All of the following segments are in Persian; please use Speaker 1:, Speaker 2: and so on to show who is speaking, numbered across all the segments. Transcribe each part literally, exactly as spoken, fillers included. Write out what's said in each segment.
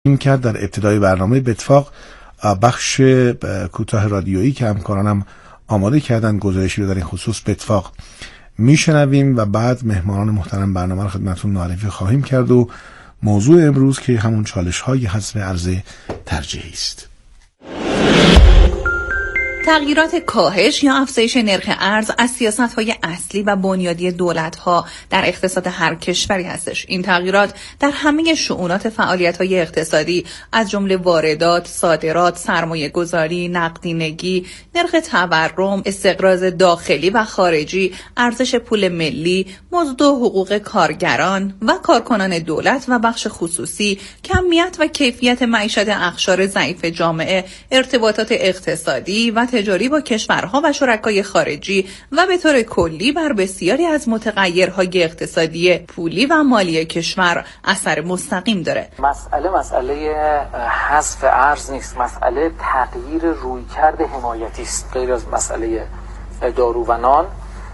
Speaker 1: این کرد در ابتدای برنامه به اتفاق بخش کوتاه رادیویی که همکارانم آماده کردن گزارشی رو در این خصوص به اتفاق میشنویم و بعد مهمانان محترم برنامه رو خدمتتون معرفی خواهیم کرد و موضوع امروز که همون چالش های حذف ارز ترجیحی است.
Speaker 2: تغییرات کاهش یا افزایش نرخ ارز از سیاست‌های اصلی و بنیادی دولت‌ها در اقتصاد هر کشوری هستش. این تغییرات در همه شؤونات فعالیت‌های اقتصادی از جمله واردات، صادرات، سرمایه‌گذاری، نقدینگی، نرخ تورم، استقراض داخلی و خارجی، ارزش پول ملی، مزد و حقوق کارگران و کارکنان دولت و بخش خصوصی، کمیت و کیفیت معیشت اقشار ضعیف جامعه، ارتباطات اقتصادی و تجاری با کشورها و شرکای خارجی و به طور کلی بر بسیاری از متغیرهای اقتصادی پولی و مالی کشور اثر مستقیم داره.
Speaker 3: مسئله مسئله حذف ارز نیست، مسئله تغییر رویکرد حمایتی است. غیر از مسئله دارو و نان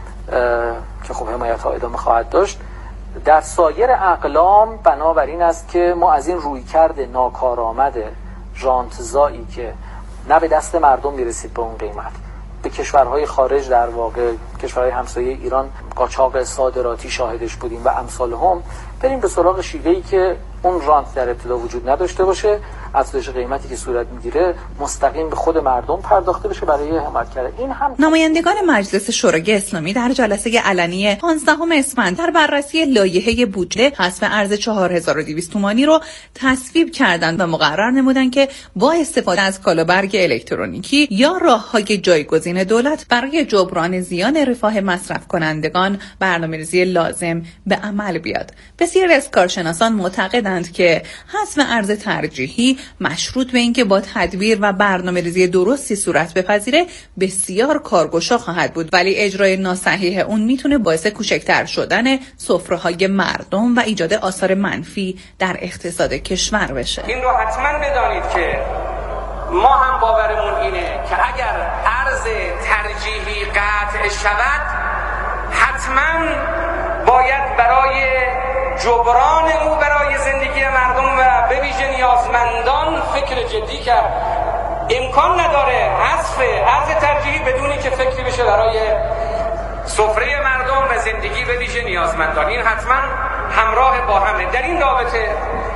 Speaker 3: که خب حمایت ها ادامه خواهد داشت، در سایر اقلام بنابراین است که ما از این رویکرد ناکارآمد رانتزایی که نه به دست مردم میرسید به اون قیمت، به کشورهای خارج، در واقع کشورهای همسایه ایران قاچاق صادراتی شاهدش بودیم و امثال هم، بریم به سراغ شیوهی که اون رانت در ابتدا وجود نداشته باشه، افزایش قیمتی که صورت میگیره مستقیم به خود مردم پرداخته بشه برای حمایت کردن. این هم
Speaker 2: نمایندگان مجلس شورای اسلامی در جلسه علنی پانزدهم اسفند در بررسی لایحه بودجه حذف ارز چهار هزار و دویست تومانی رو تصویب کردند و مقرر نمودند که با استفاده از کالابرگ الکترونیکی یا راههای جایگزین دولت برای جبران زیان رفاه مصرف کنندگان برنامه‌ریزی لازم به عمل بیاد. بسیاری از کارشناسان معتقدند که حذف ارز ترجیحی مشروط به اینکه با تدبیر و برنامه‌ریزی درستی صورت بپذیره بسیار کارگشا خواهد بود، ولی اجرای ناصحیح اون میتونه باعث کوچکتر شدن سفره‌های مردم و ایجاد آثار منفی در اقتصاد کشور بشه.
Speaker 4: این رو حتما بدانید که ما هم باورمون اینه که اگر ارز ترجیحی قطع شود حتما باید برای جبران او برای زندگی مردم و به ویژه نیازمندان فکر جدی کرد. امکان نداره حذف ارز ترجیحی بدونی که فکری بشه برای سفره مردم و زندگی به ویژه نیازمندان. این حتما همراه با همه. در این رابطه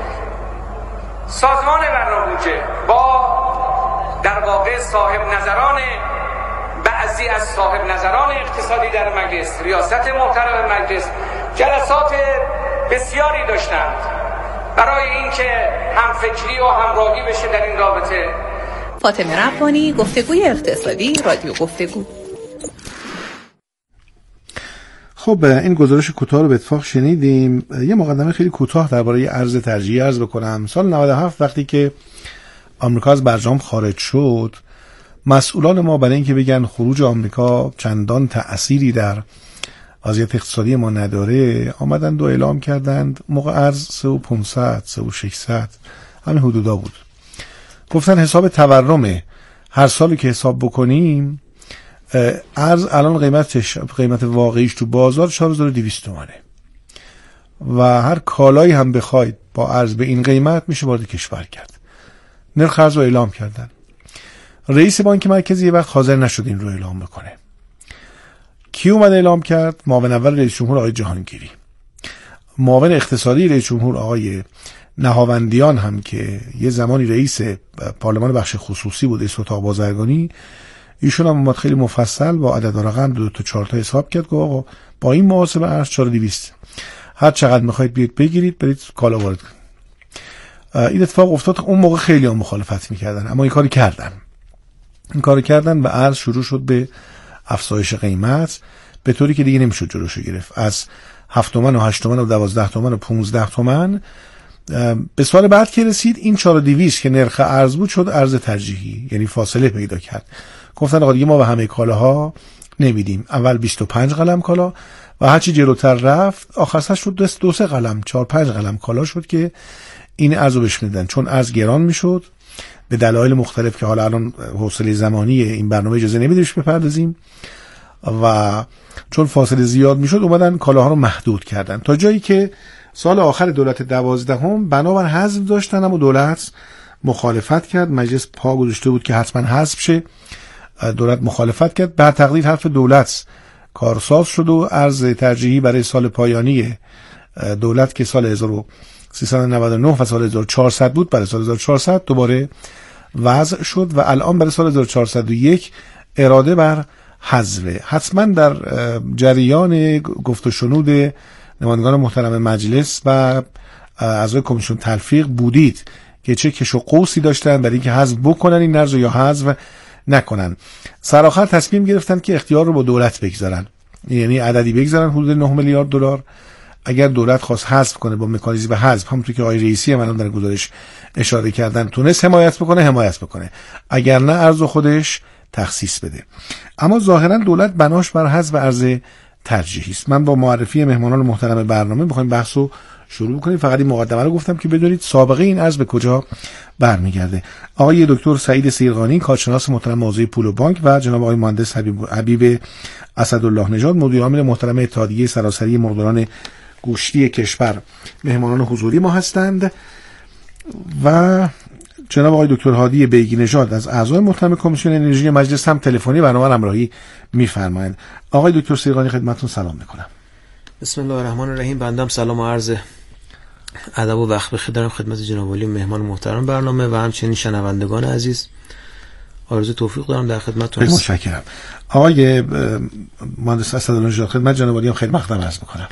Speaker 4: سازمان برنامه بودجه با در واقع صاحب نظران بعضی از صاحب نظران اقتصادی در مجلس، ریاست محترم مجلس، جلسات بسیاری داشتند برای اینکه همفکری و همراهی بشه در این رابطه.
Speaker 2: فاطمه ربانی، گفتگوی اقتصادی، رادیو گفتگو.
Speaker 1: خب این گزارش کوتاه رو به اتفاق شنیدیم. یه مقدمه خیلی کوتاه درباره ارز ترجیحی عرض بکنم. سال نود و هفت وقتی که آمریکا از برجام خارج شد، مسئولان ما برای اینکه بگن خروج آمریکا چندان تأثیری در وضعیت اقتصادی ما نداره، آمدند و اعلام کردند موقع ارز سه و پانصد، سه و ششصد همین حدودا بود. گفتن حساب تورم هر سالی که حساب بکنیم ارز الان قیمتش قیمت واقعیش تو بازار چهار هزار و دویست تومانه و هر کالایی هم بخواید با ارز به این قیمت میشه وارد کشور کرد. نرخ ارز رو اعلام کردن. رئیس بانک مرکزی یه وقت حاضر نشد این رو اعلام بکنه. کی اومد اعلام کرد؟ معاون اول رئیس جمهور آقای جهانگیری. معاون اقتصادی رئیس جمهور آقای نهاوندیان هم که یه زمانی رئیس پارلمان بخش خصوصی بود، رئیس اتاق بازرگانی، ایشون هم اومد خیلی مفصل با عدد و رقم دو تا چهار تا حساب کرد که آقا با این محاسبه ارز چهار هزار و دویست هر چقدر میخواید بیاید بگیرید برید کالا وارد کنید. این اتفاق افتاد. اون موقع خیلی هم مخالفت میکردن اما این کاری کردن. این کاری کردن و ارز شروع شد به افزایش قیمت به طوری که دیگه نمیشد جلوشو گرفت. از هفت تومن و هشت تومن و دوازده تومن و پونزده تومن به سال بعد که رسید این چهار هزار و دویست که نرخ ارز بود شد ارز ترجیحی، یعنی فاصله پیدا کرد. گفتن آقا دیگه ما به همه کالاها نمیدیم. اول بیست و پنج قلم کالا و هرچی جلوتر رفت آخرش شد دو, دو سه قلم چهار پنج قلم کالا شد که این ارز رو بهش میدن. چون ارز گران میشد به دلایل مختلف که حالا الان حوصله زمانی این برنامه اجازه نمیدهش بپردازیم و چون فاصله زیاد میشد اومدن کالاها رو محدود کردن تا جایی که سال آخر دولت دوازدهم بنابر حذف داشتن، اما دولت مخالفت کرد. مجلس پا گذاشته بود که حتما حذف شه، دولت مخالفت کرد. بر تقدیر حرف دولت کارساز شد و ارز ترجیحی برای سال پایانی دولت که سال هزار و سیصد و نود و نه و سال هزار و چهارصد بود، برای سال هزار و چهارصد دوباره وضع شد و الان برای سال هزار و چهارصد و یک اراده بر حذف. حتما در جریان گفت و شنود نمایندگان محترم مجلس و اعضای کمیسیون تلفیق بودید که چه کش و قوسی داشتن برای اینکه حذف بکنن این ارز یا حذف نکنن. سرآخر تصمیم گرفتن که اختیار رو با دولت بگذارن، یعنی عددی بگذارن حدود نه میلیارد دلار. اگر دولت خواست حذف کنه با مکانیزم حذف، همونطور که آقای رئیسی هم الان در گزارش اشاره کردن، تونست حمایت بکنه حمایت بکنه، اگر نه ارز خودش تخصیص بده. اما ظاهرا دولت بناش بر حذف ارز ترجیحی است. من با معرفی مهمانان محترم برنامه می‌خوایم بحثو شروع کنیم. فقط این مقدمه رو گفتم که بدونید سابقه این ارز به کجا برمیگرده. آقای دکتر سعید سیرغانی، کارشناس محترم موضوع پول و بانک، و جناب آقای مهندس حبیب, حبیب اسدالله نژاد، مدیر عامل محترم اتحادیه سراسری مقداران گوشتی کشور، مهمانان حضوری ما هستند. و جناب آقای دکتر هادی بیگی نژاد از اعضای محترم کمیسیون انرژی مجلس هم تلفنی برنامه همراهی می‌فرمایند. آقای دکتر سیرغانی خدمتتون سلام می‌کنم.
Speaker 5: بسم الله الرحمن الرحیم. بنده هم سلام و عرض ادب و وقت بخیر دارم خدمت جناب عالی مهمان محترم برنامه و همچنین شنوندگان عزیز. آرزوی توفیق دارم در خدمتتون.
Speaker 1: متشکرم. آقای مهندس اسدالله نژاد، خدمت جناب عالی هم خیلی مقدم عرض می‌کنم.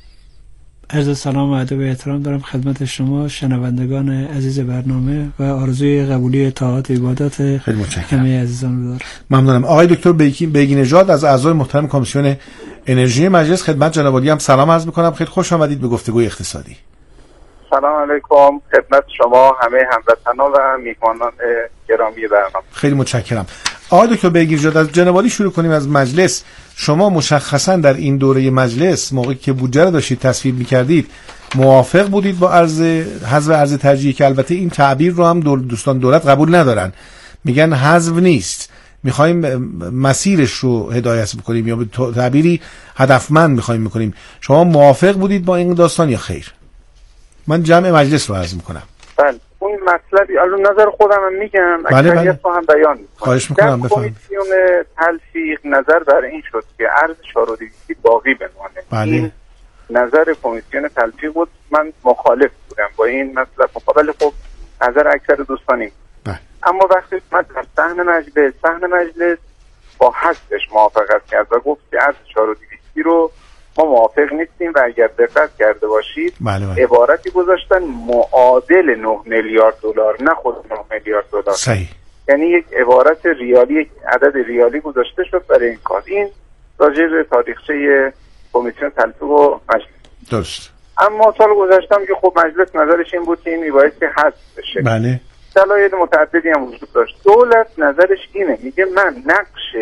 Speaker 6: عرض سلام و ادب و احترام دارم خدمت شما شنوندگان عزیز برنامه و آرزوی قبولی طاعات عبادات همه عزیزان رو دارم.
Speaker 1: ممنونم. آقای دکتر بیگی بیگی نژاد از اعضای محترم کمیسیون انرژی مجلس، خدمت جناب عالی هم سلام عرض می‌کنم. خیلی خوش آمدید به گفتگوی اقتصادی.
Speaker 7: سلام علیکم خدمت شما همه هموطنان و میهمانان گرامی برنامه.
Speaker 1: خیلی متشکرم. آقای دکتر بیگی نژاد، از جناب عالی شروع کنیم. از مجلس، شما مشخصا در این دوره مجلس موقعی که بودجه رو داشتید تصویب می‌کردید موافق بودید با ارز حذف ارز ترجیحی، که البته این تعبیر رو هم دوستان دولت قبول ندارن، میگن حذف نیست، میخوایم مسیرش رو هدایت بکنیم یا به تعبیری هدفمند میخوایم بکنیم. شما موافق بودید با این داستان یا خیر؟ من جمع مجلس رو عرض میکنم.
Speaker 7: بله، اون مطلبی از نظر خودم هم میگم،
Speaker 1: بله
Speaker 7: اکثریت رو هم بیان میکنم.
Speaker 1: خواهش میکنم بفرمایید.
Speaker 7: کمیسیون تلفیق نظر بر این شد که ارز چهار و دویست باقی بمانه.
Speaker 1: بله.
Speaker 7: این نظر کمیسیون تلفیق بود. من مخالف بودم با این مطلب. مقابل خب نظر اکثر دوستانی.
Speaker 1: بله.
Speaker 7: اما وقتی من در صحن مجلس صحن مجلس با حذفش موافقت کرد و گفت که ارز چهار و دویست رو ما موافق نیستیم و اگر دقت کرده باشید
Speaker 1: بله بله.
Speaker 7: عبارتی گذاشتن معادل نه میلیارد دلار، نه خود نه میلیارد دلار.
Speaker 1: صحیح.
Speaker 7: یعنی یک عبارت ریالی، یک عدد ریالی گذاشته شد برای این کار. این راجع به تاریخچه کمیسیون تلفیق و مجلس.
Speaker 1: درست.
Speaker 7: اما سال گذشتم که خب مجلس نظرش این بود که این میباید که حذف بشه.
Speaker 1: بله.
Speaker 7: دلایل متعددی هم وجود داشت. دولت نظرش اینه، میگه من نقش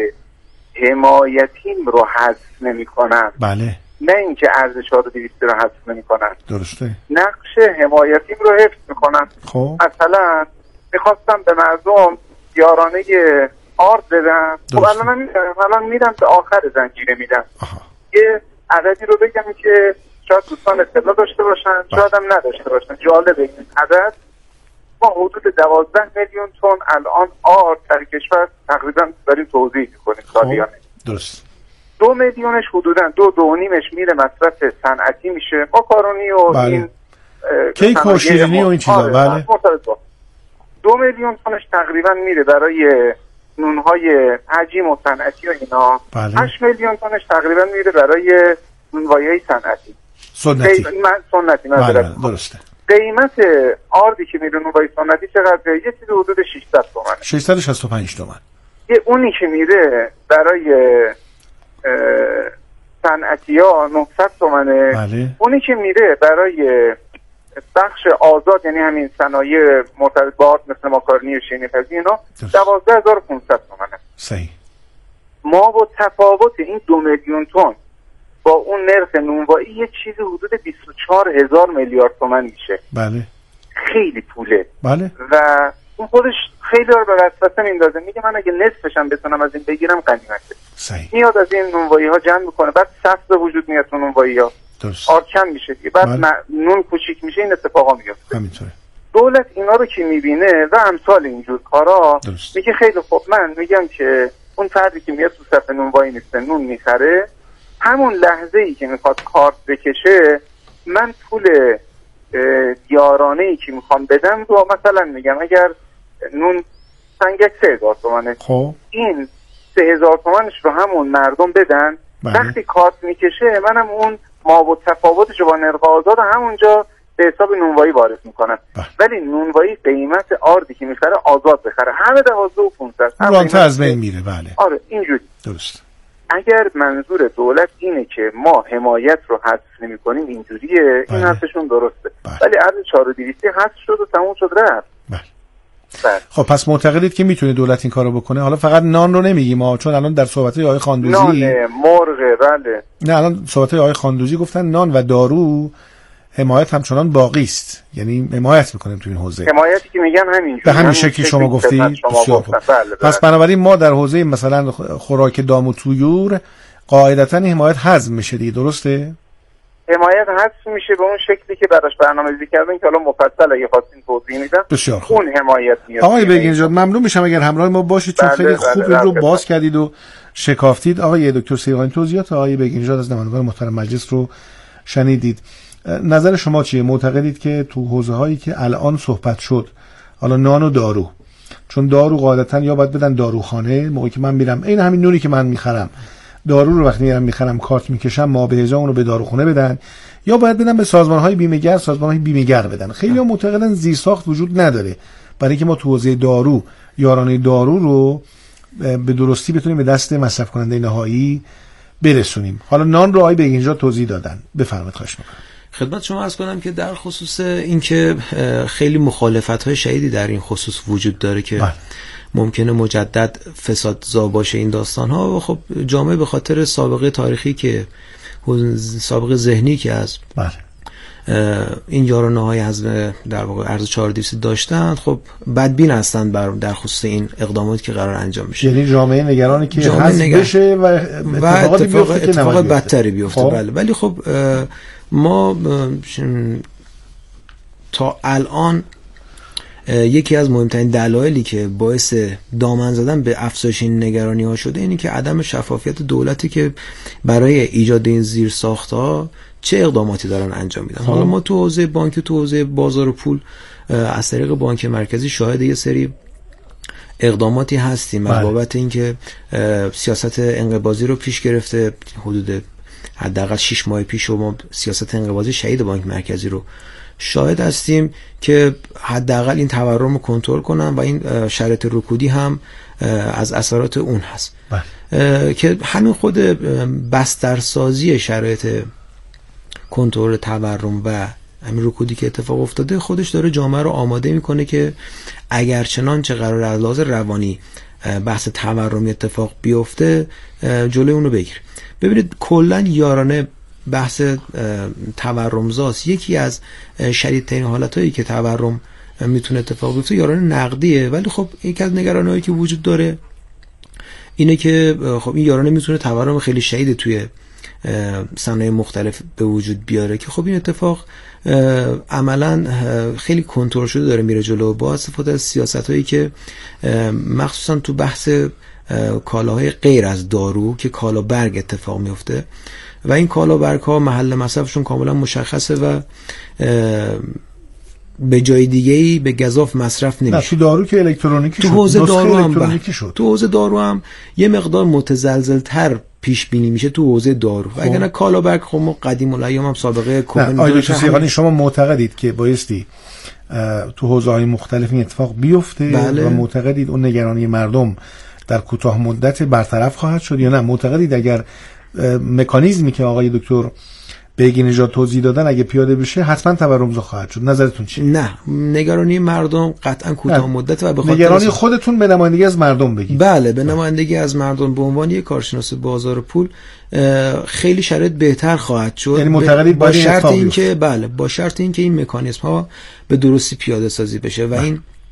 Speaker 7: حمایتیم رو حذف نمی‌کنم.
Speaker 1: بله.
Speaker 7: نه اینکه ارز چهار و دویست رو حذف نمی‌کنم.
Speaker 1: درسته.
Speaker 7: نقش حمایتیم رو حفظ می‌کنم.
Speaker 1: خب
Speaker 7: مثلا می‌خواستم به مردم یارانه آرد بدم. خب الان من الان میدم به آخر زنجیره میدم.
Speaker 1: آها.
Speaker 7: یه عددی رو بگم که شاید دوستان اطلاع داشته باشن، شاید هم نداشته باشن. جالبه این عدد. ما حدود دوازده میلیون تن الان آرد در کشور تقریبا داریم توزیع می‌کنیم سالیانه.
Speaker 1: درست.
Speaker 7: دو میلیونش حدوداً دو دو نیمش میره مصرف صنعتی میشه، ماکارونی و
Speaker 1: بله.
Speaker 7: این
Speaker 1: کیک و شیرینی و این چیزا. بله.
Speaker 7: دو میلیون تنش تقریبا میره برای نونهای عجیم و صنعتی و اینا.
Speaker 1: بله.
Speaker 7: هشت میلیون تنش تقریبا میره برای نونوایی صنعتی.
Speaker 1: سنتی.
Speaker 7: من سنتی
Speaker 1: بله بله. درسته.
Speaker 7: قیمت آردی که میره نونوایی سنتی چقدر؟ یه چیزی حدود ششصد تومانه.
Speaker 1: ششصد و شصت و پنج تومان.
Speaker 7: یه اونی که میره برای صنعتی ها نهصد تومنه.
Speaker 1: بله.
Speaker 7: اونی که میره برای بخش آزاد یعنی همین صنایع مرتبط با آرد مثل ماکارونی و شیرینی پزی اینا دوازده هزار و پانصد تومنه.
Speaker 1: صحیح.
Speaker 7: ما با تفاوت این دو میلیون تن با اون نرخ نونوایی یه چیزی حدود بیست و چهار هزار میلیارد تومان میشه.
Speaker 1: بله.
Speaker 7: خیلی پوله.
Speaker 1: بله.
Speaker 7: و اون خودش خیلی رو به وسوسه میندازه. میگه من اگه نصفشم بتونم از این بگیرم غنیمته.
Speaker 1: صحیح.
Speaker 7: میاد از این نونوایی ها جمع میکنه، بعد صف به وجود میاد تو نونوایی ها. آرد کم میشه دیگه، بعد م... نون کوچیک میشه، این اتفاقا میفته.
Speaker 1: همینطوره.
Speaker 7: دولت اینا رو که میبینه و امثال اینجور کارا میگه خیلی خوب، من میگم که اون فردی که میاد تو صف نون وای میسته نون میخره، همون لحظه ای که میخواد کارت بکشه من پول یارانه ای که میخوام بدم رو مثلا میگم اگر نون سنگک سه هزار تومنه،
Speaker 1: خب
Speaker 7: این سه هزار تومنش رو همون مردم بدن. بله. وقتی کارت میکشه منم اون ما و تفاوتش رو با نرخ آزاد همونجا به حساب نونوایی وارد میکنن. بله. ولی نونوایی قیمت آردی که میخره آزاد بخره، همه دوازده و پونصد
Speaker 1: رانت از بین میره. بله
Speaker 7: آره اینجوری
Speaker 1: درست.
Speaker 7: اگر منظور دولت اینه که ما حمایت رو حذف نمی کنیم اینجوریه، بله. این حرفشون درسته. بله. ولی ارز چهار و دویست حذف شد و تموم شد رفت.
Speaker 1: بله. بله. خب پس معتقدید که میتونه دولت این کارو بکنه؟ حالا فقط نان رو نمیگیم ما، چون الان در صحبت‌های آقای خاندوزی
Speaker 7: نان مرغ بله
Speaker 1: نه الان صحبت‌های آقای خاندوزی گفتن نان و دارو حمایت همچنان باقی است، یعنی حمایت میکنیم تو این حوزه.
Speaker 7: حمایتی که میگن همینجوری
Speaker 1: به همین شکلی شما گفتید. بسیار خوب. بله بله. پس بنابراین ما در حوزه مثلا خوراک دام و طیور قاعدتاً حمایت حذف میشه دیگه، درسته؟
Speaker 7: حمایت حذف میشه به اون شکلی که براش برنامه‌ریزی کردن که حالا مفصل اگه خواستین توضیح میدم.
Speaker 1: بسیار خوب.
Speaker 7: اون حمایت میاد.
Speaker 1: آقای بیگین‌نژاد ممنون میشم اگر همراه ما باشید، چون
Speaker 7: بله
Speaker 1: خیلی
Speaker 7: بله
Speaker 1: خوب
Speaker 7: بله
Speaker 1: این رو
Speaker 7: بله
Speaker 1: باز
Speaker 7: بله.
Speaker 1: کردید و شکافتید. آقای دکتر سیروانی توضیحات آقای بیگین‌نژاد از نمایندگان محترم مجلس رو شنیدید. نظر شما چیه؟ معتقدید که تو حوزه هایی که الان صحبت شد، حالا نان و دارو، چون دارو قاعدتا یا باید بدن داروخانه، موقعی که من میرم این همین نونی که من میخرم دارو رو وقتی میرم میخرم کارت میکشم ما به اجازه اون رو به داروخانه بدن، یا باید بدن به سازمان های بیمه‌گر، سازمان های بیمه‌گر بدن. خیلی ها معتقدن زیرساخت وجود نداره برای اینکه ما تو حوزه دارو یارانه دارو رو به درستی بتونیم به دست مصرف کننده نهایی برسونیم. حالا نان رو آقای بیگین‌نژاد توضیح دادن، بفرمایید. خواهش می‌کنم.
Speaker 5: خدمت شما عرض کنم که در خصوص اینکه خیلی مخالفت‌های شدیدی در این خصوص وجود داره که بله. ممکنه مجدد فسادزا باشه این داستان‌ها، و خب جامعه به خاطر سابقه تاریخی که سابقه ذهنی که از
Speaker 1: بله.
Speaker 5: این یارانه‌های از در واقع ارز چهار و دویست داشتن، خب بدبین هستند بر در خصوص این اقداماتی که قرار انجام بشه.
Speaker 1: یعنی جامعه نگرانی که حذف
Speaker 5: نگر... بشه
Speaker 1: و اتفاقاتی
Speaker 5: اتفاق
Speaker 1: بیفته
Speaker 5: اتفاق بدتری بیفته. خب. بله ولی خب ما تا الان یکی از مهمترین دلایلی که باعث دامن زدن به افزایش این نگرانی ها شده اینی که عدم شفافیت دولتی که برای ایجاد این زیرساخت‌ها چه اقداماتی دارن انجام میدن. حالا ما تو حوزه بانک، تو حوزه بازار و پول از طریق بانک مرکزی شاهد یه سری اقداماتی هستیم بابت اینکه سیاست انقباضی رو پیش گرفته. حدود حداقل شش ماه پیش ما سیاست انقباضی شدید بانک مرکزی رو شاهد هستیم که حداقل این تورم رو کنترل کنن و این شرایط رکودی هم از اثرات اون هست. بله. که همین خود بسترسازی شرایط کنترل تورم و همین رکودی که اتفاق افتاده خودش داره جامعه رو آماده میکنه که اگر چنانچه قرار از لحاظ روانی بحث تورمی اتفاق بیفته جلوی اون رو بگیره. ببینید کلا یارانه بحث تورمزاست. یکی از شدیدترین حالتایی که تورم میتونه اتفاق بیفته یارانه نقدیه، ولی خب یکی از نگرانی‌هایی که وجود داره اینه که خب این یارانه میتونه تورم خیلی شدید توی صنایع مختلف به وجود بیاره که خب این اتفاق عملا خیلی کنترل شده داره میره جلو با استفاده از سیاست‌هایی که مخصوصا تو بحث کالاهای غیر از دارو که کالا برگ اتفاق میفته و این کالا برگ ها محل مصرفشون کاملا مشخصه و به جای دیگه‌ای به گزاف مصرف نمیشه.
Speaker 1: تو دارو که الکترونیکی
Speaker 5: شد.
Speaker 1: تو
Speaker 5: حوزه دارو هم
Speaker 1: الکترونیکی شد.
Speaker 5: تو حوزه دارو هم یه مقدار متزلزل‌تر پیش بینی میشه تو حوزه دارو. اگر نه کالا برگ خب ما قدیم الایام هم سابقه کهن
Speaker 1: آیا دکتر شما معتقدید که بایستی تو حوزه‌های مختلف این اتفاق بیفته؟ بله. و معتقدید اون نگرانی مردم در کوتاه مدت برطرف خواهد شد یا نه معتقدید اگر مکانیزمی که آقای دکتر بیگین‌نژاد توضیح دادن اگه پیاده بشه حتما تورمزا خواهد شد؟ نظرتون چیه؟
Speaker 5: نه، نگرانی مردم قطعا کوتاه مدت و به خاطر
Speaker 1: نگرانی خودتون به نمایندگی از مردم بگید.
Speaker 5: بله، به نمایندگی از مردم به عنوان یک کارشناس بازار و پول خیلی شرایط بهتر خواهد شد.
Speaker 1: یعنی معتقدید
Speaker 5: با شرط اینکه بله با شرط اینکه این مکانیزم ها به درستی پیاده سازی بشه و بله. این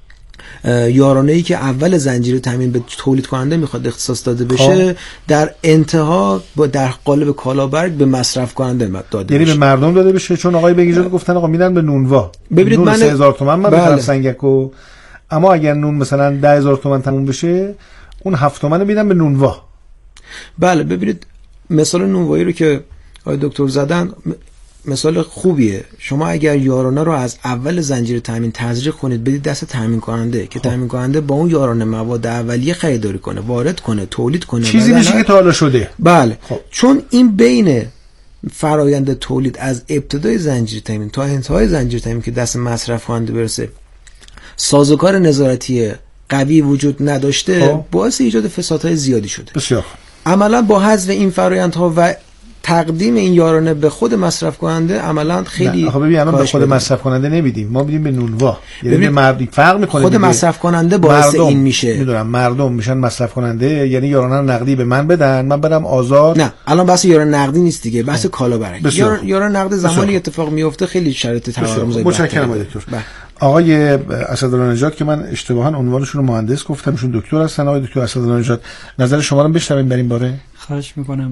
Speaker 5: یارانه‌ای که اول زنجیره تامین به تولید کننده میخواد اختصاص داده بشه در انتها با در قالب کالابرگ به مصرف کننده داده
Speaker 1: یعنی
Speaker 5: بشه،
Speaker 1: به مردم داده بشه. چون آقای بگیجاد گفتن آقا میدن به نونوا،
Speaker 5: ببینید
Speaker 1: نون
Speaker 5: من
Speaker 1: سه هزار تومان من
Speaker 5: بله.
Speaker 1: بخرم سنگکو، اما اگر نون مثلا ده هزار تومان تموم بشه اون هفت تومن میدن به نونوا.
Speaker 5: بله ببینید مثال نونوایی رو که آقای دکتر زدن مثال خوبیه. شما اگر یارانه رو از اول زنجیره تامین تزریق کنید بدید دست تامین کننده که تامین کننده با اون یارانه مواد اولیه خریداری کنه، وارد کنه، تولید کنه،
Speaker 1: چیزی میشه که تا حالا شده.
Speaker 5: بله
Speaker 1: خب.
Speaker 5: چون این بین فرایند تولید از ابتدای زنجیره تامین تا انتهای زنجیره تامین که دست مصرف کننده برسه سازوکار نظارتی قوی وجود نداشته، خب. باعث ایجاد فسادهای زیادی شده.
Speaker 1: بسیار
Speaker 5: عملا با حذف این فرآیندها و تقدیم این یارانه به خود مصرف کننده عملا خیلی
Speaker 1: خب ببین الان به خود مصرف کننده نمیدیم، ما میدیم به نونوا. یعنی به مردم فرق میکنه،
Speaker 5: خود مصرف کننده باعث
Speaker 1: مردم.
Speaker 5: این میشه.
Speaker 1: میدونم مردم میشن مصرف کننده، یعنی یارانه رو نقدی به من بدن من برم آزاد.
Speaker 5: نه الان بحث یارانه نقدی نیست دیگه، بحث کالابرگ. یار یارانه نقد زمانی اتفاق میفته خیلی شرایط تورم زده.
Speaker 1: متشکرم دکتر. آقای اسدالله نژاد که من اشتباها عنوانشون رو مهندس گفتم، ایشون دکتر هستن. آقای دکتر اسدالله نژاد نظر شما رو بشنویم در این باره.
Speaker 6: خواهش میکنم.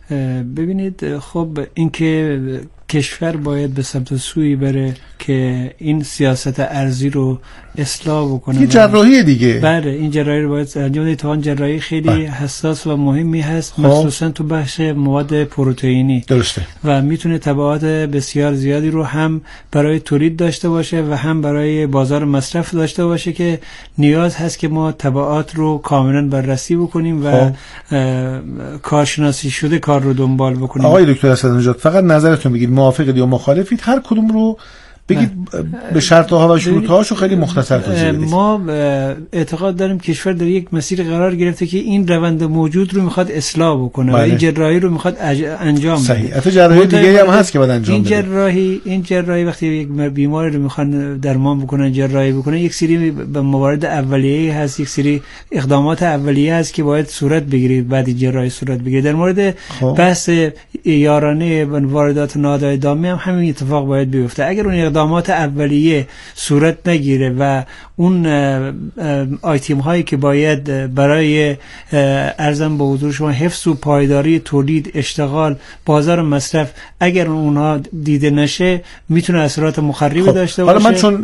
Speaker 6: ببینید خب اینکه کشور باید به سمت سوی بره که این سیاست ارزی رو اصلاح بکنه.
Speaker 1: یه جراحی دیگه.
Speaker 6: بله این جراحی رو باید انجام بدید. تا اون جراحی خیلی بله. حساس و مهمی هست، خب. مخصوصا تو بخش مواد پروتئینی.
Speaker 1: درسته.
Speaker 6: و میتونه تبعات بسیار زیادی رو هم برای تولید داشته باشه و هم برای بازار مصرف داشته باشه که نیاز هست که ما تبعات رو کاملا بررسی بکنیم و خب. کارشناسی شده کار رو دنبال بکنیم.
Speaker 1: آقای دکتر اسدالله نژاد فقط نظرتون بگید، موافقید یا مخالفید؟ هر کدوم رو بگید به شرط ها و شروط هاشو خیلی مختصر توضیح بدید.
Speaker 6: ما اعتقاد داریم کشور در یک مسیر قرار گرفته که این روند موجود رو میخواد اصلاح بکنه بله. و این جراحی رو میخواد انجام بده.
Speaker 1: صحیح. البته جراحی دیگه هم هست که باید انجام
Speaker 6: این
Speaker 1: بده.
Speaker 6: جراحی این جراحی وقتی یک بیماری رو میخوان درمان بکنن، جراحی بکنن، یک سری موارد اولیه‌ای هست، یک سری اقدامات اولیه هست که باید صورت بگیره بعد جراحی صورت بگیره. در مورد خب. بحث یارانه واردات نادایدامی هم همین اتفاق باید بیفته. اگر اون اقدامات اولیه صورت نگیره و اون آیتم هایی که باید برای ارزم به حضور شما حفظ و پایداری تولید، اشتغال، بازار مصرف اگر اونها دیده نشه میتونه اثرات مخربی خب. داشته باشه.
Speaker 1: حالا من چون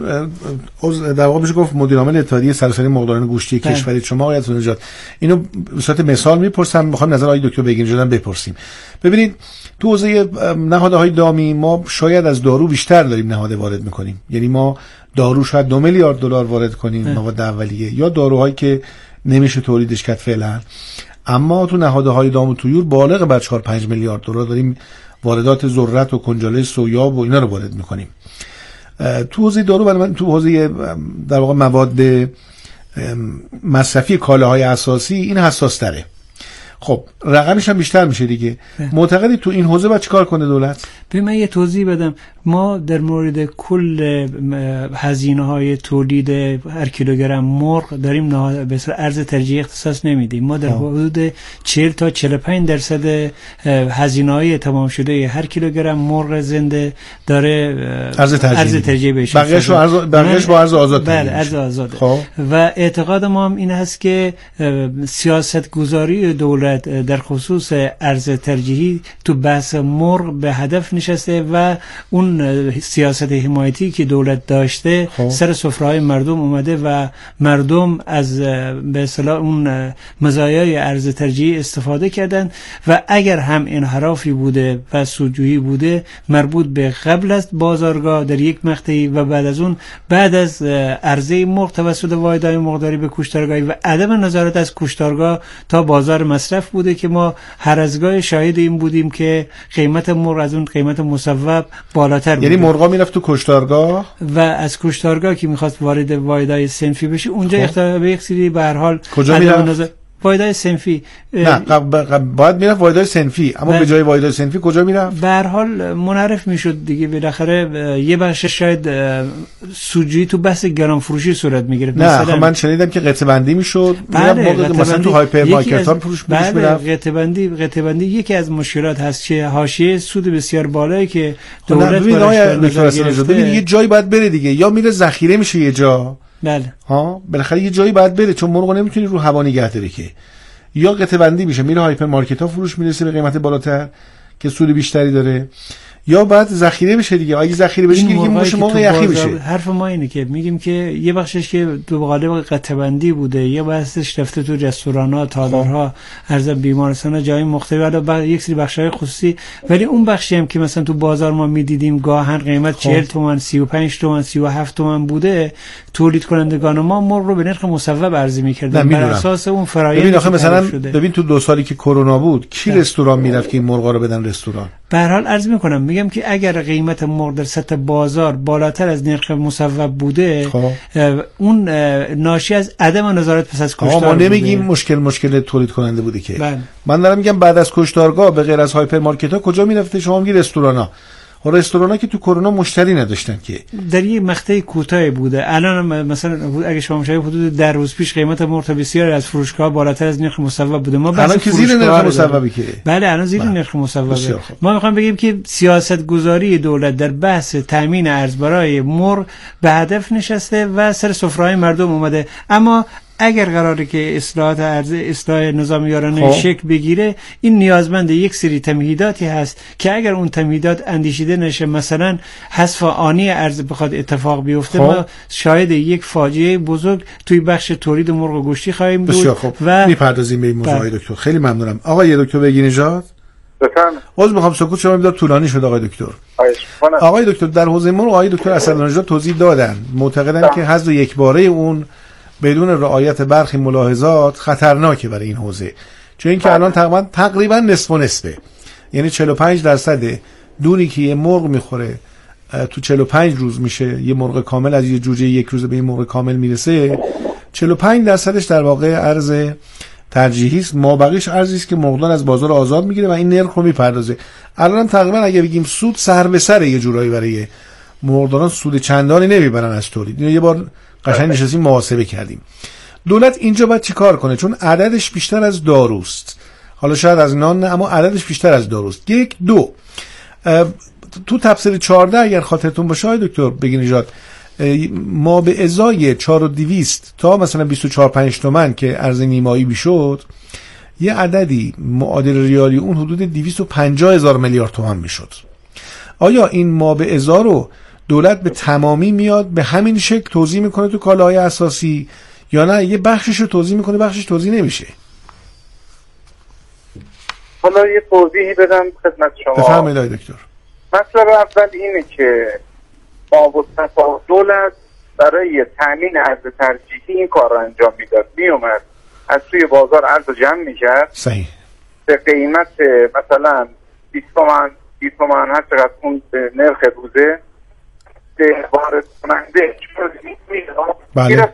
Speaker 1: در واقع میشه گفت مدیر عامل اتحادیه سراسری مقداران گوشتی کشوری شما آقای اسدالله نژاد، اینو به صورت مثال میپرسم، میخوام نظر آقای دکتر بگیرجادم بپرسیم. ببینید تو حوزه نهادهای دامی ما شاید از دارو بیشتر داریم نهاد وارد میکنیم، یعنی ما دارو شاید دو میلیارد دلار وارد کنیم مواد اولیه یا داروهایی که نمیشه تولیدش کرد فعلا، اما تو نهادهای دام و طیور بالغ بر چهار پنج میلیارد دلار داریم واردات ذرت و کنجاله سویا و اینا رو وارد میکنیم. تو حوزه دارو برای من تو حوزه در واقع مواد مصرفی کالاهای اساسی این حساس تره. خب رقمش هم بیشتر میشه دیگه. معتقدی تو این حوزه باید چیکار کنه دولت؟
Speaker 6: به من یه توضیح بدم. ما در مورد کل هزینه‌های تولید هر کیلوگرم مرغ داریم به صورت ارز ترجیحی اختصاص نمیدیم. ما در حدود چهل تا چهل و پنج درصد هزینه‌های تمام شده هر کیلوگرم مرغ زنده داره
Speaker 1: ارز ترجیحی
Speaker 6: ترجیح بهش.
Speaker 1: بقیه‌اش رو ارز بقیه‌اش با ارز آزاد.
Speaker 6: بله ارز آزاد. و اعتقاد ما هم این هست که سیاست‌گذاری دولت در خصوص ارز ترجیحی تو بحث مرغ به هدف نشسته و اون سیاست حمایتی که دولت داشته خواه. سر سفره‌های مردم اومده و مردم از به اصطلاح اون مزایای ارز ترجیحی استفاده کردن و اگر هم انحرافی بوده و سودجویی بوده مربوط به قبل از بازارگاه در یک مقطعی و بعد از اون بعد از عرضه مرغ توسط واحدهای مرغداری به کوشتارگاهی و عدم نظارت از کوشتارگاه تا بازار مصرف بوده که ما هر از گاه شاهد این بودیم که قیمت مرغ از اون قیمت مصوب بالاتر بود.
Speaker 1: یعنی مرغا میرفت تو کشتارگاه
Speaker 6: و از کشتارگاه که میخواست وارد واحدهای صنفی بشه اونجا اختلاف به یک سری به هر حال
Speaker 1: کجا میرفت؟
Speaker 6: واحدهای صنفی
Speaker 1: نه باید میرفت واحدهای صنفی، اما به جای واحدهای صنفی کجا میرفت؟
Speaker 6: به هر حال منعرف میشد دیگه. بالاخره یه بخش شاید سوجی تو بحث گران فروشی صورت میگرفت.
Speaker 1: نه مثلا من شنیدم که قطعه بندی میشد.
Speaker 6: بله
Speaker 1: مثلا تو هایپر مارکت ها فروش
Speaker 6: بله میرفت. قطعه بندی قطعه بندی یکی از مشکلات هست که حاشیه سود بسیار بالایی که دولت
Speaker 1: براش گرفته. ببین یه جایی باید بره دیگه، یا میره ذخیره میشه یه جا
Speaker 6: بله.
Speaker 1: ها بالاخره یه جایی باید بره، چون مرغ نمیتونی رو هوا نگه داری که. یا قطعه بندی میشه، میره هایپر مارکت ها فروش میرسه به قیمت بالاتر که سود بیشتری داره، یا بعد ذخیره بشه دیگه. اگه ذخیره بشه دیگه موش مرغ یخی بشه.
Speaker 6: حرف ما اینه که میگیم که یه بخشش که دو قالب قطعه بندی بوده، یه بخشش رفته تو رستوران‌ها، تالارها، ارز بیمارستان‌ها، جای مختلف، بعد یک سری بخش‌های خصوصی. ولی اون بخشی هم که مثلا تو بازار ما میدیدیم گاهن قیمت چهل تومن، سی و پنج تومن، سی و هفت تومن بوده، تولید کنندگان ما مرغ رو به نرخ مصوب عرضه می‌کردن بر اساس اون فرآیند.
Speaker 1: ببین آخه مثلا ببین تو دو سالی که کرونا بود کی رستوران میرفت که این مرغا رو بدن رستوران؟
Speaker 6: به هر حال عرض می‌کنم میگم که اگر قیمت مرغ در سطح بازار بالاتر از نرخ مصوب بوده، خب. اون ناشی از عدم نظارت پس از کشتار.
Speaker 1: ما نمیگیم مشکل مشکل تولید کننده بوده که.
Speaker 6: بله.
Speaker 1: من دارم میگم بعد از کشتارگاه به غیر از هایپر مارکت ها کجا میرفته؟ شما میگی رستورانا. و رستورانا که تو کرونا مشتری نداشتن که.
Speaker 6: در یه مقطع کوتاه بوده. الان مثلا اگه شما مشاهده حدود در روز پیش قیمت مرغ بسیار از فروشگاه بالاتر از نرخ مصوب بوده. ما
Speaker 1: الان که زیر نرخ مصوبی که.
Speaker 6: بله الان زیر نرخ مصوبه. ما میخوام بگیم که سیاست گذاری دولت در بحث تامین ارز برای مرغ به هدف نشسته و سر سفره‌های مردم اومده. اما اگر قراره که اصلاحات ارزی اصلاح نظام یارانه شکل بگیره، این نیازمند یک سری تمهیداتی هست که اگر اون تمهیدات اندیشیده نشه، مثلا حذف آنی ارز بخواد اتفاق بیفته، ما شاهد یک فاجعه بزرگ توی بخش تولید مرغ و گوشتی خواهیم بود.
Speaker 1: و میپردازیم به این موضوع دکتر. خیلی ممنونم. آقای دکتر بگی‌نژاد،
Speaker 7: بفرمایید.
Speaker 1: عذر میخوام سکوت شما میدار طولانی شد آقای دکتر. آقای دکتر در حوزه مرغ آقای دکتر اسدالله‌نژاد توضیح دادن، معتقدن که حذف یک-باره اون بدون رعایت برخی ملاحظات خطرناکه برای این حوزه، چون اینکه الان تقریبا تقریبا نصف و نصفه، یعنی چهل و پنج درصد دونی که یه مرغ میخوره تو چهل و پنج روز میشه، یه مرغ کامل از یه جوجه یک روزه به یه مرغ کامل میرسه، چهل و پنج درصدش در واقع ارز ترجیحی است، ما بقیش ارزی است که مرغدار از بازار آزاد میگیره و این نرخ رو میپردازه. الان تقریبا اگه بگیم سود سر به سر یه جورایی برای مرغداران سود چندانی نمیبرن از تولید. یه بار قشنگ نشستیم محاسبه کردیم. دولت اینجا باید چیکار کنه؟ چون عددش بیشتر از داروست، حالا شاید از نان نه، اما عددش بیشتر از داروست. یک دو تو تفسیر چهارده اگر خاطرتون باشه آقای دکتر بگی‌نژاد، ما به ازای چهار و دویست تا مثلا بیست و چهار پنج تومن که ارز نیمایی میشد، یه عددی معادل ریالی اون حدود دویست و پنجاه هزار میلیارد تومان میشد. آیا این ما به ازا رو دولت به تمامی میاد به همین شکل توزیع میکنه تو کالاهای اساسی، یا نه یه بخشش رو توزیع میکنه بخشش توزیع نمیشه؟
Speaker 7: حالا یه توضیحی بدم خدمت شما.
Speaker 1: بفرمایید آقای دکتر.
Speaker 7: مطلب اول اینه که با دولت برای تامین ارز ترجیحی این کار رو انجام میداد، میومد از توی بازار ارز جمع میکرد،
Speaker 1: صحیح،
Speaker 7: به قیمت مثلا بیست تومن بیست تومن هر چقدر اون نرخ روزه به وارد کننده
Speaker 1: بله.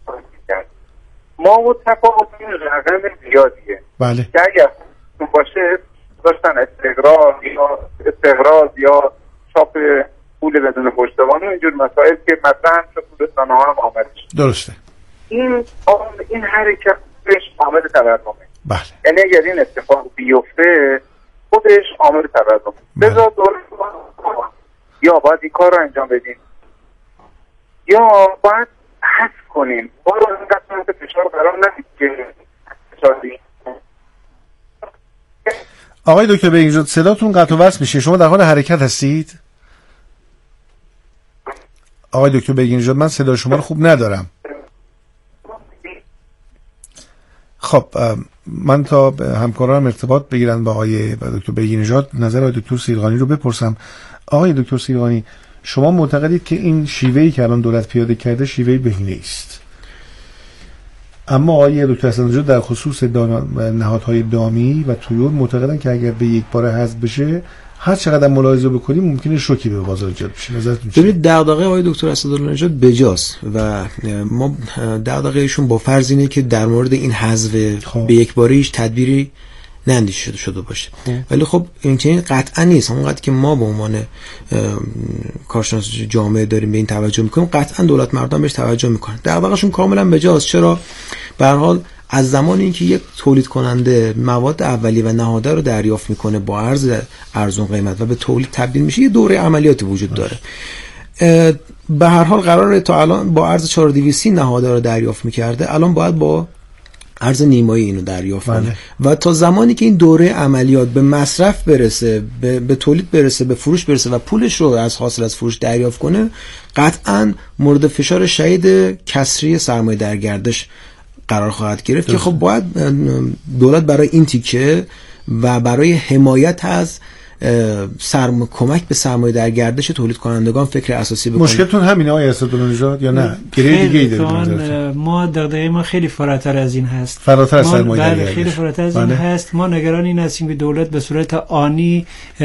Speaker 7: ما و تفاوت این رقم زیادیه،
Speaker 1: بله،
Speaker 7: که اگر باشه داشتن استقرار یا استقراض یا چاپ پول بدون پشتوانه و اینجور مسائل که مطرح شد تو رسانه‌ها هم آمده شد.
Speaker 1: درسته.
Speaker 7: این این حرکتش عامل تورمه.
Speaker 1: بله.
Speaker 7: یعنی اگر این اتفاق بیفته خودش عامل تورمه.
Speaker 1: بله.
Speaker 7: بذار دولت یا باید این کار رو انجام بدیم یا باید حذف کنیم. ما رو اینقدر تحت فشار قرار ندید که فشاری.
Speaker 1: آقای دکتر بگی‌نژاد صداتون قطع و وصل میشه، شما در حال حرکت هستید؟ آقای دکتر بگی‌نژاد من صدا شما رو خوب ندارم. خب من تا همکارانم ارتباط بگیرن با آقای دکتر بگی‌نژاد نظر آقای دکتر سیرغانی رو بپرسم. آقای دکتر سیرغانی، شما معتقدید که این شیوهی که الان دولت پیاده کرده شیوه بهینه است، اما آقای دکتر اسدالله‌نژاد در خصوص نهادهای دامی و طیور معتقدن که اگر به یک بار حذف بشه هر چقدر ملاحظه بکنیم ممکنه شوکی به بازار ایجاد بشه. نظرتون چیه؟
Speaker 5: ببینید دغدغه آقای دکتر اسدالله‌نژاد بجاست و ما دغدغه ایشون با فرض اینه که در مورد این حذف به یک باره هیچ تدبیری نندیشه شده شده باشه، ولی خب این چنین قطعا نیست. همونقدر که ما به عنوان کارشناس جامعه داریم به این توجه میکنیم، قطعا دولت مردم بهش توجه میکنن. دغدغه‌شون کاملا بجاست. چرا؟ به هر حال از زمانی که یک تولید کننده مواد اولیه و نهاده رو دریافت میکنه با ارز ارزون قیمت و به تولید تبدیل میشه، یه دوره عملیاتی وجود داره. به هر حال قراره تا الان با ارز چهار هزار و دویست نهاده رو دریافت میکرده، الان باید با ارز نیمایی اینو دریافت کنه و تا زمانی که این دوره عملیات به مصرف برسه، به, به تولید برسه، به فروش برسه و پولش رو از حاصل از فروش دریافت کنه، قطعاً مورد فشار شدید کسری سرمایه در گردش قرار خواهد گرفت که خب باید دولت برای این تیکه و برای حمایت از سرم کمک به سرمایه در گردش تولید کنندگان فکر اساسی بکنید.
Speaker 1: مشکلتون همینه آقای اسدالله یا نه؟ گره دیگه ای دارید؟
Speaker 6: ما دغدغه ما خیلی فراتر از این هست.
Speaker 1: فراتر از سرمایه در گردش.
Speaker 6: خیلی فراتر از این هست. ما نگران این هستیم که دولت به صورت آنی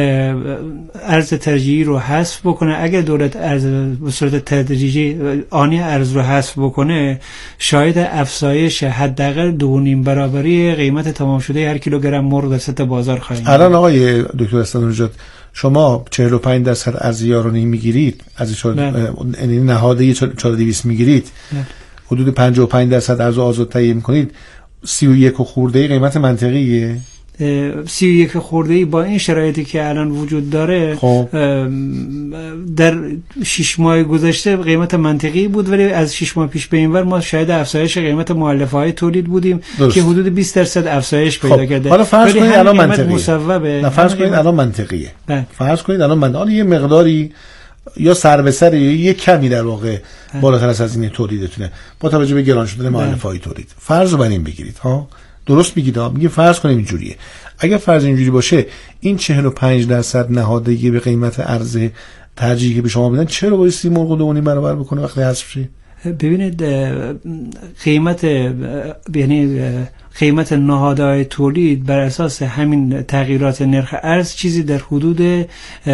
Speaker 6: ارز ترجیحی رو حذف بکنه. اگر دولت ارز به صورت تدریجی آنی ارز رو حذف بکنه، شاید افزایش حداقل دو و نیم برابری قیمت تمام شده هر کیلوگرم مرغ در سطح بازار خواهیم.
Speaker 1: الان آقای دکتر اسدالله نژاد شما چهل و پنج درصد ارز یارانه میگیرید، از یعنی نهاده چهار هزار و دویست میگیرید، حدود پنجاه و پنج درصد ارز آزاد تهیه میکنید، سی و یک خورده قیمت منطقیه.
Speaker 6: سی و یک خورده‌ای با این شرایطی که الان وجود داره
Speaker 1: خب.
Speaker 6: در شش ماه گذشته قیمت منطقی بود، ولی از شش ماه پیش به این ور ما شاهد افزایش قیمت مؤلفه های تولید بودیم درست. که حدود بیست درصد افزایش پیدا
Speaker 1: خب.
Speaker 6: کرده.
Speaker 1: حالا فرض کنید الان منطقیه.
Speaker 6: مصوبه.
Speaker 1: فرض کنید الان منطقیه. فرض کنید الان منطقیه. یه مقداری یا سر به سر یا یه کمی در واقع بالاتر از هزینه تولیدتونه با توجه به گران شدن مؤلفه های تولید. فرض رو بر این بگیرید ها. درست میگید ها، میگه فرض کنیم اینجوریه. اگر فرض اینجوری باشه، این چهل و پنج درصد نهادگی به قیمت ارز ترجیحی که به شما بدن چرا باید سی مرغ دو و نیم برابر بکنه وقتی حذف شه؟
Speaker 6: ببینید قیمت یعنی قیمت نهادهای تولید بر اساس همین تغییرات نرخ ارز چیزی در حدود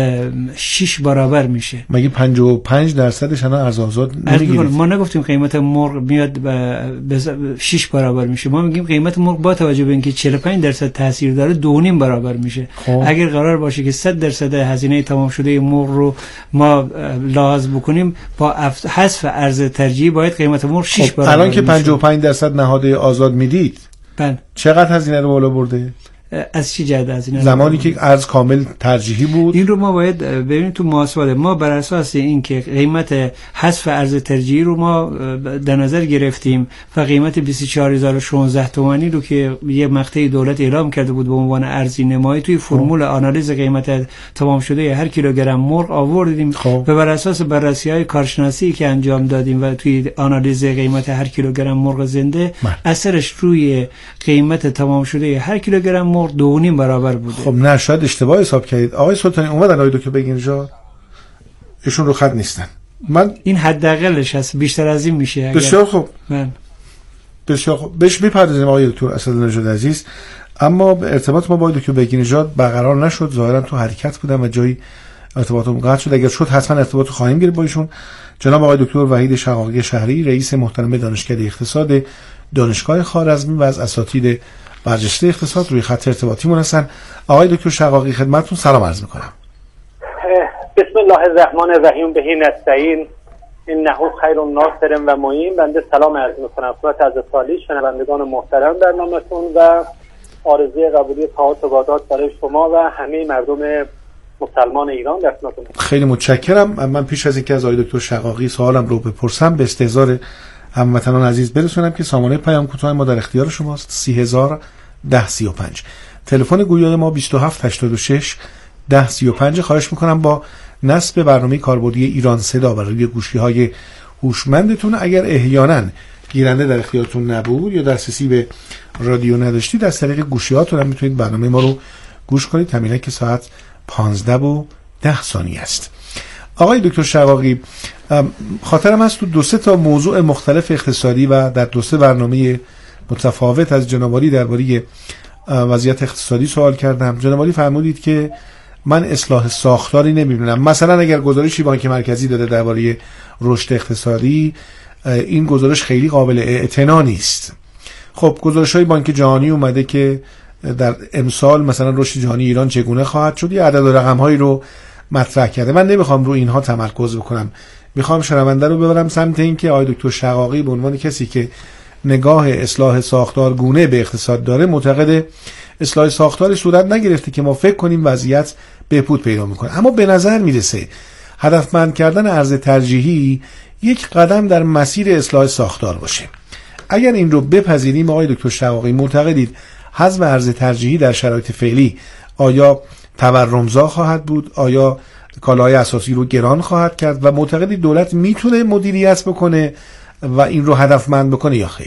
Speaker 6: شش برابر میشه.
Speaker 1: مگه پنجاه و پنج درصدش الان ارز آزاد نمیگیرید؟
Speaker 6: ما نگفتیم قیمت مرغ میاد به شش برابر میشه، ما میگیم قیمت مرغ با توجه به اینکه چهل و پنج درصد تاثیر داره دو و نیم برابر میشه. خب. اگر قرار باشه که صد درصد هزینه تمام شده مرغ رو ما لحاظ بکنیم، با حذف ارز ترجیحی باید قیمت مرغ شش
Speaker 1: خب.
Speaker 6: برابر
Speaker 1: الان که پنجاه و پنج درصد نهاده آزاد میدید،
Speaker 6: بله،
Speaker 1: چقدر هزینه رو بالا برده؟
Speaker 6: از چی جهت هزینه؟
Speaker 1: زمانی که ارز کامل ترجیحی بود.
Speaker 6: این رو ما باید ببینیم تو محاسبات ما بر اساس این که قیمت حذف ارز ترجیحی رو ما در نظر گرفتیم و قیمت بیست و چهار هزار و شانزده تومانی رو که یه مقطعی دولت اعلام کرده بود به عنوان ارزی نمایی توی فرمول آنالیز قیمت تمام شده هر کیلوگرم مرغ آوردیم و بر اساس بررسی‌های کارشناسی که انجام دادیم و توی آنالیز قیمت هر کیلوگرم مرغ زنده من. اثرش روی قیمت تمام شده هر کیلوگرم مرغ دو و نیم برابر بوده.
Speaker 1: خب نه، شاید اشتباه حساب کردید. آقای سلطانی اومدن آقای دکتر بگیرنژاد، ایشون رو خط نیستن. من
Speaker 6: این حداقلش هست، بیشتر از این میشه. اگر
Speaker 1: بسیار خوب.
Speaker 6: من
Speaker 1: بسیار خوب بهش میپردازیم آقای دکتر اسدالله نژاد عزیز، اما ارتباط ما با دکتر بگیرنژاد برقرار نشد، ظاهرا تو حرکت بودن و جایی ارتباطمون قطع شد. اگر شد حتما ارتباط خواهیم گرفت با ایشون. جناب آقای دکتر وحید شقاقی شهری، رئیس محترم دانشکده اقتصاد دانشگاه خوارزمی و از اساتید برجسته اقتصاد روی خط ارتباطیمون هستن. آقای دکتر شقاقی خدمتتون سلام عرض میکنم.
Speaker 8: بسم الله الرحمن الرحیم، بهی نستعین، انه خیر ناصر و معین. بنده سلام عرض میکنم خدمت حضرت عالی، شنوندگان محترم برنامه‌تون و آرزوی قبولی طاعات و عبادات برای شما و همه مردم مسلمان ایران در خدمتتون.
Speaker 1: خیلی متشکرم. من پیش از اینکه از آقای دکتر شقاقی سوالم رو بپرسم به استحضار هموطنان عزیز برسونم که سامانه پیام کوتاه ما در اختیار شماست. سی هزار ده سی و پنج. تلفن گویای ما بیست و هفت هشتاد و شش ده سی و پنج. خواهش میکنم با نصب برنامه کاربردی ایران صدا برای گوشی‌های هوشمندتون، اگر احیانا گیرنده در اختیارتون نبود یا دسترسی به رادیو نداشتید، از طریق گوشی‌هاتون هم میتونید برنامه ما رو گوش کنید. تمرین که ساعت پانزده و ده ثانیه است. آقای دکتر شقاقی، خاطرم هست تو دو سه تا موضوع مختلف اقتصادی و در دو سه برنامه متفاوت از جناب عالی درباره وضعیت اقتصادی سوال کردم. جناب عالی فرمودید که من اصلاح ساختاری نمی‌بینم. مثلا اگر گزارشی بانک مرکزی داده درباره رشد اقتصادی، این گزارش خیلی قابل اعتنا نیست. خب گزارش‌های بانک جهانی اومده که در امسال مثلا رشد جهانی ایران چگونه خواهد شد، یه عدد و رقم‌هایی رو مطرح کرده. من نمیخوام رو اینها تمرکز بکنم، میخوام شنونده رو ببرم سمت این که آقای دکتر شقاقی به عنوان کسی که نگاه اصلاح ساختار گونه به اقتصاد داره، معتقد اصلاح ساختاری صورت نگرفته که ما فکر کنیم وضعیت بهبود پیدا میکنه. اما به نظر میرسه هدفمند کردن ارز ترجیحی یک قدم در مسیر اصلاح ساختار باشه. اگر این رو بپذیریم آقای دکتر شواقی، معتقدید حذف ارز ترجیحی در شرایط فعلی آیا تورمزا خواهد بود؟ آیا کالاهای اساسی رو گران خواهد کرد؟ و معتقدید دولت میتونه مدیریت بکنه و این رو هدفمند بکنه یا خیر؟